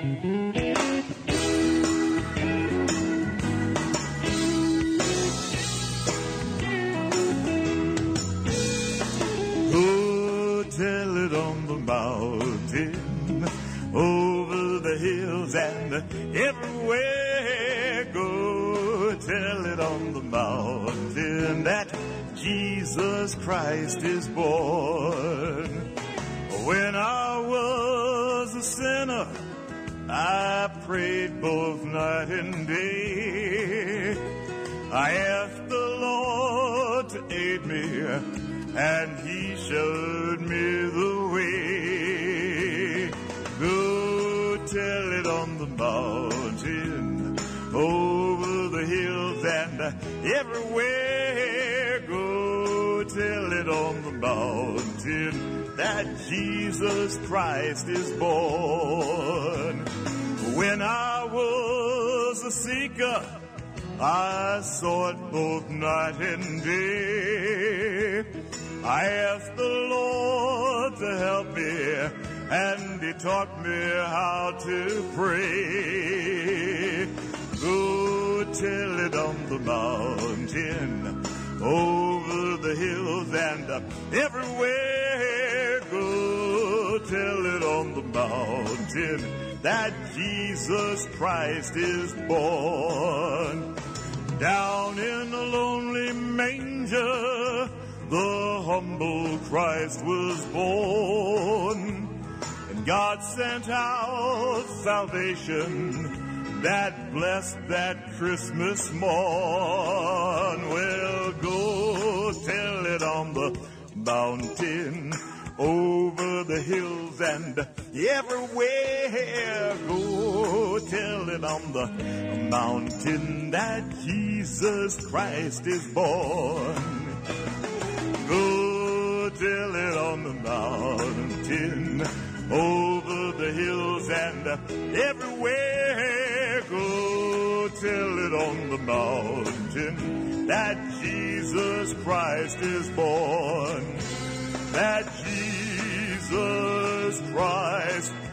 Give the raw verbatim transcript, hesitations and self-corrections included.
Tell it on the mountain, over the hills and everywhere. Go tell it on the mountain that Jesus Christ is born. When I was a sinner, I prayed both night and day. I asked the Lord to aid me, and He showed me the way. Go tell it on the mountain, over the hills and everywhere. Go tell it on the mountain that Jesus Christ is born. When I was a seeker, I sought both night and day. I asked the Lord to help me, and He taught me how to pray. Go tell it on the mountain, over the hills and everywhere. Go tell it on the mountain that Jesus Christ is born. Down in a lonely manger, the humble Christ was born, and God sent out salvation that blessed that Christmas morn. Well, go tell it on the mountain, over the hills and everywhere. Go tell it on the mountain that Jesus Christ is born. Go tell it on the mountain, over the hills and everywhere. Go tell it on the mountain that Jesus Christ is born. That Jesus Christ